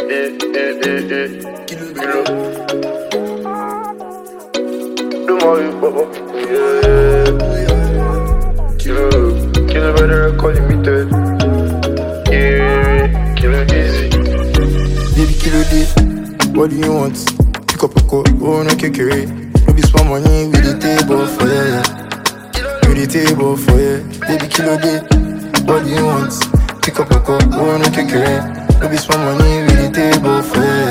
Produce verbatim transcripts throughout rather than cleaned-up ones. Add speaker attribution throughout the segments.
Speaker 1: eh, eh, eh, eh. Kilo, kilo. Do my bubble. Yeah. Kilo, kilo better calling me dead. Yeah, kilo easy.
Speaker 2: Baby, kilo day. What do you want? Pick up a call, oh no kekere. No be small money with the table for ya. With the table for ya. Baby, kilo day. What do you want? Pick up a call, oh no kekere. No be small money with the table for ya.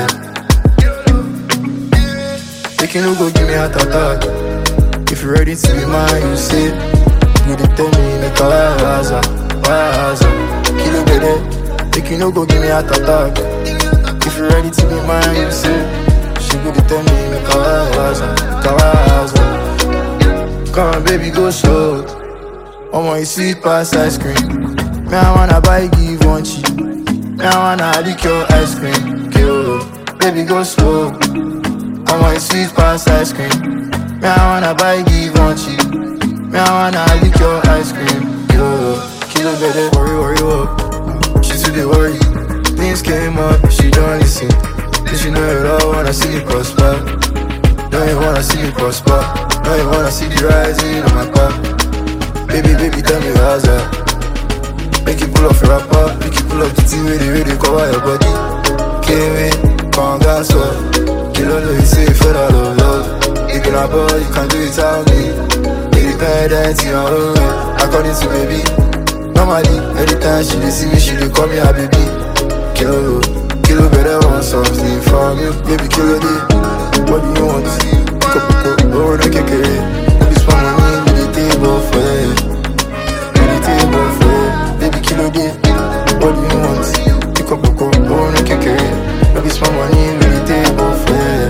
Speaker 2: Make you no go give me a heart attack. If you ready to be mine, you say. You dey tell me make a waza, waza. Kilo better. Make you no go give me a heart attack. If you ready to be mine, you say. She go dey tell me make a waza, make a waza. Come on, baby, go slow. Omo, you sweet past ice cream. Me I wanna buy, give one cheap. Me I wanna lick your ice cream. Kill, baby, go slow. Omo, you sweet past ice cream. Me I wanna buy, give one cheap. Me I wanna lick your ice cream. Yo, kilo better, worry, worry, up. She too dey worry. Things came up, she don't listen. Cause she know it all, wanna see you prosper. Don't you wanna see you prosper. Don't you wanna see the rising on my path. Baby, baby, tell me how's that. Make you pull off your rapper. Make you pull up the team, really, really cover your body. Came in, can't gas up. Kilo, know you say, fed out of love. You can have all, you can do it without me. Independent in your own way, according to baby. Normally, anytime she dey see me, she dey call me her baby. Kilo, kilo better want something from you. Baby, kilo day, what do you want? Pick up a cup, oh no kekere. No be small money, with the table for ya. With the table for ya. Baby, kilo day, what do you want? Pick up a cup, oh no kekere. No be small money, with the table for ya.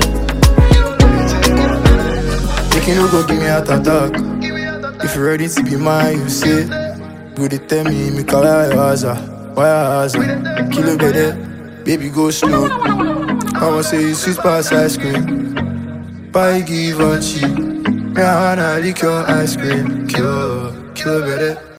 Speaker 2: Make you no go give me a heart attack. If you're ready to be mine, you say. Go dey tell me, make a waza, waza. Kilo better, baby go slow. I wanna say you sweet past ice cream. Buy give one cheap. Me I wanna lick your ice cream. Kilo, kilo better.